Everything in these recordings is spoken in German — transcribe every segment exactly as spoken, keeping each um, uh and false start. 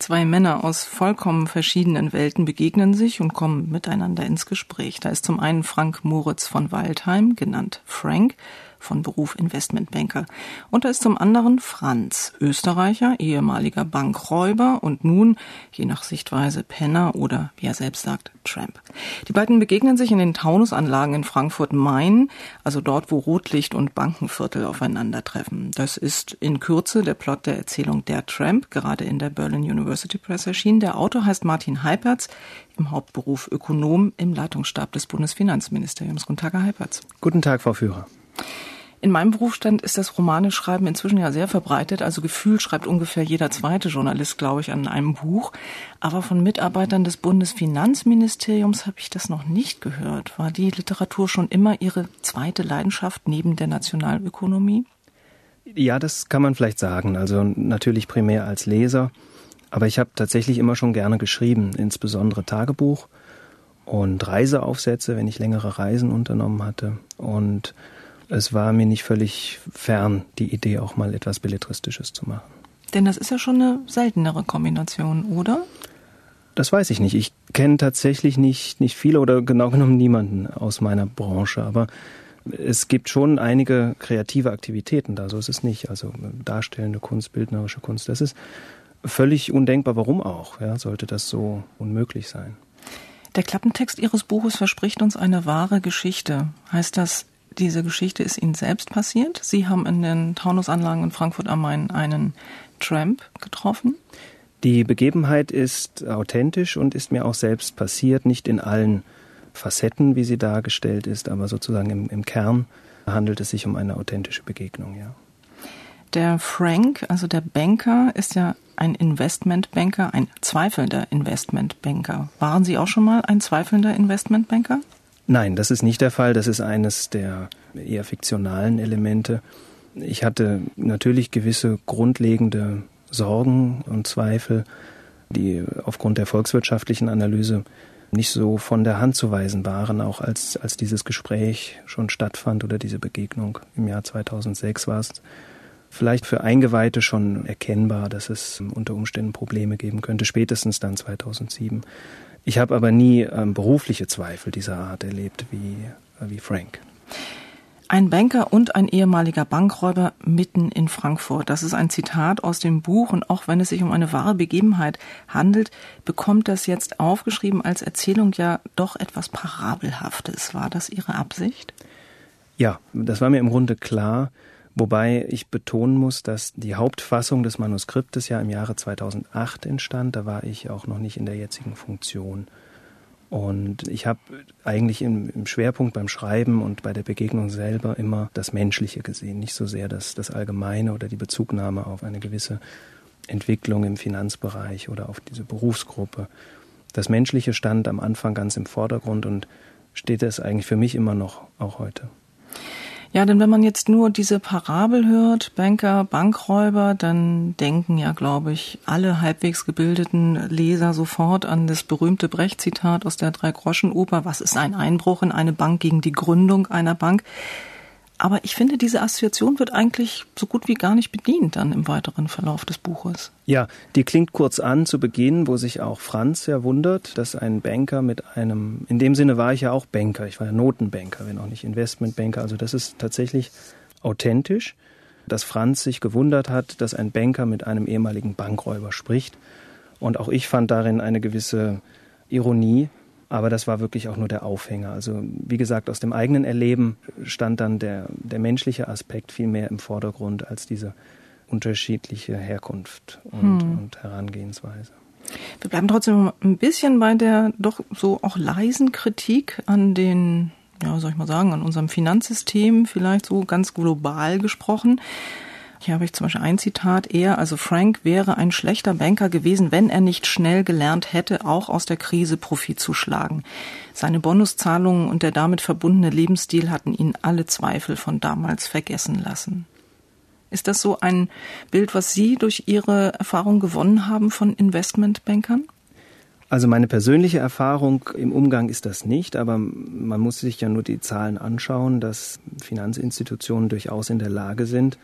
Zwei Männer aus vollkommen verschiedenen Welten begegnen sich und kommen miteinander ins Gespräch. Da ist zum einen Frank Moritz von Waldheim, genannt Frank, von Beruf Investmentbanker. Und da ist zum anderen Franz, Österreicher, ehemaliger Bankräuber und nun, je nach Sichtweise, Penner oder, wie er selbst sagt, Tramp. Die beiden begegnen sich in den Taunusanlagen in Frankfurt-Main, also dort, wo Rotlicht und Bankenviertel aufeinandertreffen. Das ist in Kürze der Plot der Erzählung Der Tramp, gerade in der Berlin University Press erschienen. Der Autor heißt Martin Heipertz, im Hauptberuf Ökonom im Leitungsstab des Bundesfinanzministeriums. Guten Tag, Herr Heipertz. Guten Tag, Frau Führer. In meinem Berufsstand ist das Romaneschreiben inzwischen ja sehr verbreitet. Also gefühlt schreibt ungefähr jeder zweite Journalist, glaube ich, an einem Buch. Aber von Mitarbeitern des Bundesfinanzministeriums habe ich das noch nicht gehört. War die Literatur schon immer Ihre zweite Leidenschaft neben der Nationalökonomie? Ja, das kann man vielleicht sagen. Also natürlich primär als Leser. Aber ich habe tatsächlich immer schon gerne geschrieben, insbesondere Tagebuch und Reiseaufsätze, wenn ich längere Reisen unternommen hatte. Und es war mir nicht völlig fern, die Idee, auch mal etwas Belletristisches zu machen. Denn das ist ja schon eine seltenere Kombination, oder? Das weiß ich nicht. Ich kenne tatsächlich nicht, nicht viele oder genau genommen niemanden aus meiner Branche. Aber es gibt schon einige kreative Aktivitäten da. So ist es nicht. Also darstellende Kunst, bildnerische Kunst. Das ist völlig undenkbar. Warum auch? Ja, sollte das so unmöglich sein? Der Klappentext Ihres Buches verspricht uns eine wahre Geschichte. Heißt das, diese Geschichte ist Ihnen selbst passiert? Sie haben in den Taunusanlagen in Frankfurt am Main einen Tramp getroffen? Die Begebenheit ist authentisch und ist mir auch selbst passiert. Nicht in allen Facetten, wie sie dargestellt ist, aber sozusagen im, im Kern handelt es sich um eine authentische Begegnung, ja. Der Frank, also der Banker, ist ja ein Investmentbanker, ein zweifelnder Investmentbanker. Waren Sie auch schon mal ein zweifelnder Investmentbanker? Nein, das ist nicht der Fall. Das ist eines der eher fiktionalen Elemente. Ich hatte natürlich gewisse grundlegende Sorgen und Zweifel, die aufgrund der volkswirtschaftlichen Analyse nicht so von der Hand zu weisen waren, auch als, als dieses Gespräch schon stattfand oder diese Begegnung im Jahr zweitausendsechs war es vielleicht für Eingeweihte schon erkennbar, dass es unter Umständen Probleme geben könnte, spätestens dann zweitausendsieben. Ich habe aber nie ähm, berufliche Zweifel dieser Art erlebt wie, äh, wie Frank. Ein Banker und ein ehemaliger Bankräuber mitten in Frankfurt. Das ist ein Zitat aus dem Buch und auch wenn es sich um eine wahre Begebenheit handelt, bekommt das jetzt aufgeschrieben als Erzählung ja doch etwas Parabelhaftes. War das Ihre Absicht? Ja, das war mir im Grunde klar. Wobei ich betonen muss, dass die Hauptfassung des Manuskriptes ja im Jahre zweitausendacht entstand. Da war ich auch noch nicht in der jetzigen Funktion. Und ich habe eigentlich im, im Schwerpunkt beim Schreiben und bei der Begegnung selber immer das Menschliche gesehen. Nicht so sehr das, das Allgemeine oder die Bezugnahme auf eine gewisse Entwicklung im Finanzbereich oder auf diese Berufsgruppe. Das Menschliche stand am Anfang ganz im Vordergrund und steht es eigentlich für mich immer noch, auch heute. Ja, denn wenn man jetzt nur diese Parabel hört, Banker, Bankräuber, dann denken ja, glaube ich, alle halbwegs gebildeten Leser sofort an das berühmte Brecht-Zitat aus der Drei-Groschen-Oper. Was ist ein Einbruch in eine Bank gegen die Gründung einer Bank? Aber ich finde, diese Assoziation wird eigentlich so gut wie gar nicht bedient dann im weiteren Verlauf des Buches. Ja, die klingt kurz an zu Beginn, wo sich auch Franz ja wundert, dass ein Banker mit einem, in dem Sinne war ich ja auch Banker, ich war ja Notenbanker, wenn auch nicht Investmentbanker, also das ist tatsächlich authentisch, dass Franz sich gewundert hat, dass ein Banker mit einem ehemaligen Bankräuber spricht. Und auch ich fand darin eine gewisse Ironie. Aber das war wirklich auch nur der Aufhänger. Also wie gesagt, aus dem eigenen Erleben stand dann der, der menschliche Aspekt viel mehr im Vordergrund als diese unterschiedliche Herkunft und, hm. und Herangehensweise. Wir bleiben trotzdem ein bisschen bei der doch so auch leisen Kritik an den, ja, soll ich mal sagen, an unserem Finanzsystem, vielleicht so ganz global gesprochen. Hier habe ich zum Beispiel ein Zitat, er, also Frank, wäre ein schlechter Banker gewesen, wenn er nicht schnell gelernt hätte, auch aus der Krise Profit zu schlagen. Seine Bonuszahlungen und der damit verbundene Lebensstil hatten ihn alle Zweifel von damals vergessen lassen. Ist das so ein Bild, was Sie durch Ihre Erfahrung gewonnen haben von Investmentbankern? Also meine persönliche Erfahrung im Umgang ist das nicht, aber man muss sich ja nur die Zahlen anschauen, dass Finanzinstitutionen durchaus in der Lage sind,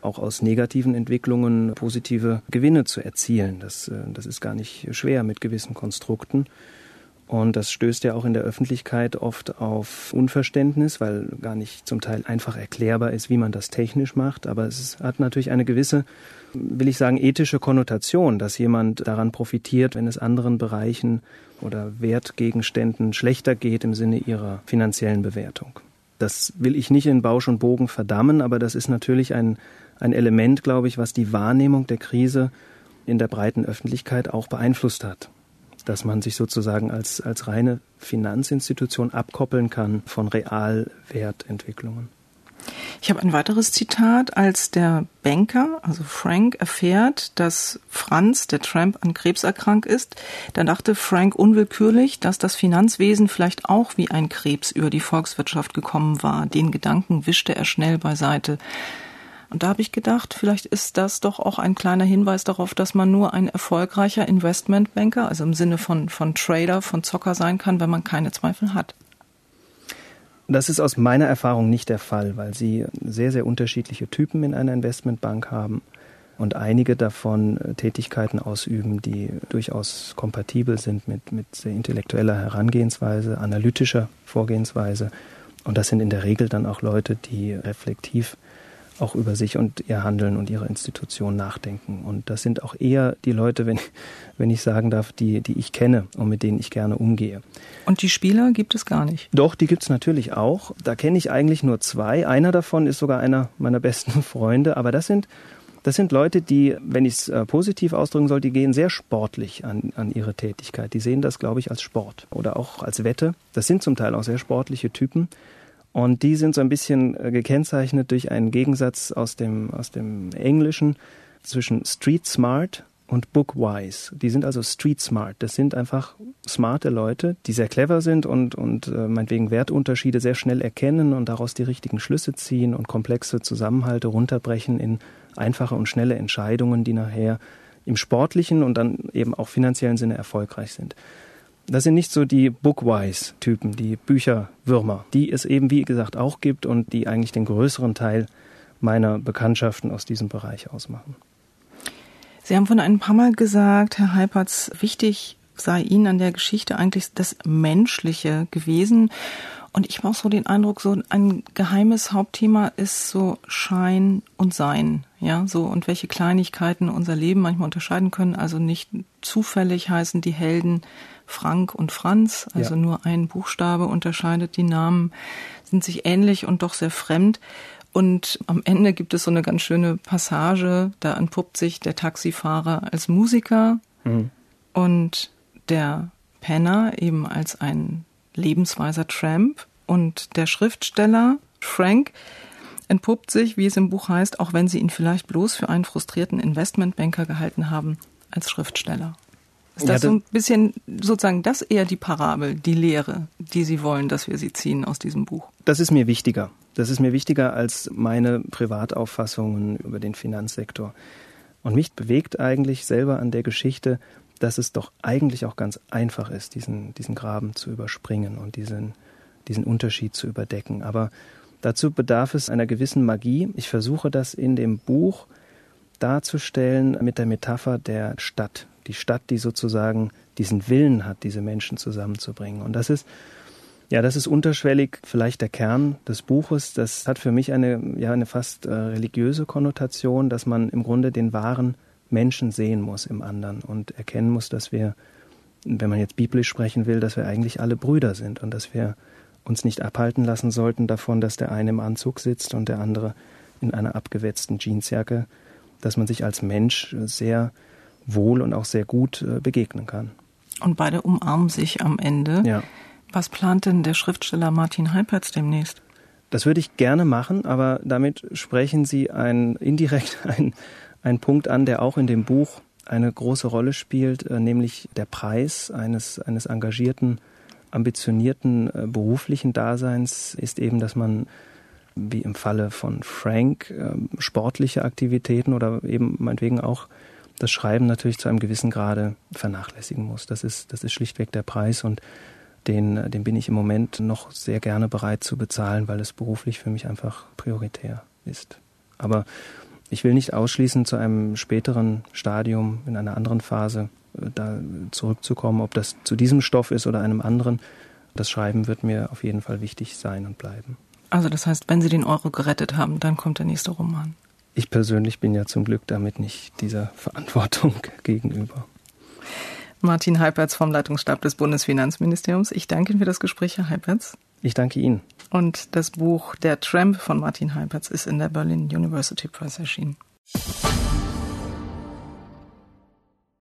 auch aus negativen Entwicklungen positive Gewinne zu erzielen. Das, das ist gar nicht schwer mit gewissen Konstrukten. Und das stößt ja auch in der Öffentlichkeit oft auf Unverständnis, weil gar nicht zum Teil einfach erklärbar ist, wie man das technisch macht. Aber es hat natürlich eine gewisse, will ich sagen, ethische Konnotation, dass jemand daran profitiert, wenn es anderen Bereichen oder Wertgegenständen schlechter geht im Sinne ihrer finanziellen Bewertung. Das will ich nicht in Bausch und Bogen verdammen, aber das ist natürlich ein, ein Element, glaube ich, was die Wahrnehmung der Krise in der breiten Öffentlichkeit auch beeinflusst hat. Dass man sich sozusagen als, als reine Finanzinstitution abkoppeln kann von Realwertentwicklungen. Ich habe ein weiteres Zitat. Als der Banker, also Frank, erfährt, dass Franz, der Tramp, an Krebs erkrankt ist, dann dachte Frank unwillkürlich, dass das Finanzwesen vielleicht auch wie ein Krebs über die Volkswirtschaft gekommen war. Den Gedanken wischte er schnell beiseite. Und da habe ich gedacht, vielleicht ist das doch auch ein kleiner Hinweis darauf, dass man nur ein erfolgreicher Investmentbanker, also im Sinne von, von Trader, von Zocker sein kann, wenn man keine Zweifel hat. Das ist aus meiner Erfahrung nicht der Fall, weil Sie sehr, sehr unterschiedliche Typen in einer Investmentbank haben und einige davon Tätigkeiten ausüben, die durchaus kompatibel sind mit, mit sehr intellektueller Herangehensweise, analytischer Vorgehensweise. Und das sind in der Regel dann auch Leute, die reflektiv auch über sich und ihr Handeln und ihre Institution nachdenken. Und das sind auch eher die Leute, wenn, wenn ich sagen darf, die, die ich kenne und mit denen ich gerne umgehe. Und die Spieler gibt es gar nicht? Doch, die gibt es natürlich auch. Da kenne ich eigentlich nur zwei. Einer davon ist sogar einer meiner besten Freunde. Aber das sind, das sind Leute, die, wenn ich es äh, positiv ausdrücken soll, die gehen sehr sportlich an, an ihre Tätigkeit. Die sehen das, glaube ich, als Sport oder auch als Wette. Das sind zum Teil auch sehr sportliche Typen. Und die sind so ein bisschen gekennzeichnet durch einen Gegensatz aus dem, aus dem Englischen zwischen Street Smart und Book Wise. Die sind also Street Smart. Das sind einfach smarte Leute, die sehr clever sind und, und äh, meinetwegen Wertunterschiede sehr schnell erkennen und daraus die richtigen Schlüsse ziehen und komplexe Zusammenhalte runterbrechen in einfache und schnelle Entscheidungen, die nachher im sportlichen und dann eben auch finanziellen Sinne erfolgreich sind. Das sind nicht so die Bookwise-Typen, die Bücherwürmer, die es eben, wie gesagt, auch gibt und die eigentlich den größeren Teil meiner Bekanntschaften aus diesem Bereich ausmachen. Sie haben von ein paar Mal gesagt, Herr Heipertz, wichtig sei Ihnen an der Geschichte eigentlich das Menschliche gewesen. Und ich habe auch so den Eindruck, so ein geheimes Hauptthema ist so Schein und Sein, ja, so und welche Kleinigkeiten unser Leben manchmal unterscheiden können. Also nicht zufällig heißen die Helden Frank und Franz, also ja. Nur ein Buchstabe unterscheidet die Namen, sind sich ähnlich und doch sehr fremd. Und am Ende gibt es so eine ganz schöne Passage, da entpuppt sich der Taxifahrer als Musiker mhm. und der Penner eben als ein lebensweiser Tramp und der Schriftsteller Frank entpuppt sich, wie es im Buch heißt, auch wenn sie ihn vielleicht bloß für einen frustrierten Investmentbanker gehalten haben, als Schriftsteller. Ist das, ja, das so ein bisschen sozusagen das eher die Parabel, die Lehre, die Sie wollen, dass wir sie ziehen aus diesem Buch? Das ist mir wichtiger. Das ist mir wichtiger als meine Privatauffassungen über den Finanzsektor. Und mich bewegt eigentlich selber an der Geschichte, dass es doch eigentlich auch ganz einfach ist, diesen, diesen Graben zu überspringen und diesen, diesen Unterschied zu überdecken. Aber dazu bedarf es einer gewissen Magie. Ich versuche das in dem Buch darzustellen mit der Metapher der Stadt. Die Stadt, die sozusagen diesen Willen hat, diese Menschen zusammenzubringen. Und das ist, ja, das ist unterschwellig vielleicht der Kern des Buches. Das hat für mich eine, ja, eine fast äh, religiöse Konnotation, dass man im Grunde den wahren Menschen sehen muss im anderen und erkennen muss, dass wir, wenn man jetzt biblisch sprechen will, dass wir eigentlich alle Brüder sind und dass wir uns nicht abhalten lassen sollten davon, dass der eine im Anzug sitzt und der andere in einer abgewetzten Jeansjacke, dass man sich als Mensch sehr wohl und auch sehr gut äh, begegnen kann. Und beide umarmen sich am Ende. Ja. Was plant denn der Schriftsteller Martin Heipertz demnächst? Das würde ich gerne machen, aber damit sprechen Sie ein, indirekt ein, einen Punkt an, der auch in dem Buch eine große Rolle spielt, äh, nämlich der Preis eines, eines engagierten, ambitionierten äh, beruflichen Daseins ist eben, dass man, wie im Falle von Frank, äh, sportliche Aktivitäten oder eben meinetwegen auch das Schreiben natürlich zu einem gewissen Grade vernachlässigen muss. Das ist, das ist schlichtweg der Preis und den, den bin ich im Moment noch sehr gerne bereit zu bezahlen, weil es beruflich für mich einfach prioritär ist. Aber Ich will nicht ausschließen, zu einem späteren Stadium, in einer anderen Phase, da zurückzukommen, ob das zu diesem Stoff ist oder einem anderen. Das Schreiben wird mir auf jeden Fall wichtig sein und bleiben. Also das heißt, wenn Sie den Euro gerettet haben, dann kommt der nächste Roman. Ich persönlich bin ja zum Glück damit nicht dieser Verantwortung gegenüber. Martin Heipertz vom Leitungsstab des Bundesfinanzministeriums. Ich danke Ihnen für das Gespräch, Herr Heipertz. Ich danke Ihnen. Und das Buch Der Tramp von Martin Heipertz ist in der Berlin University Press erschienen.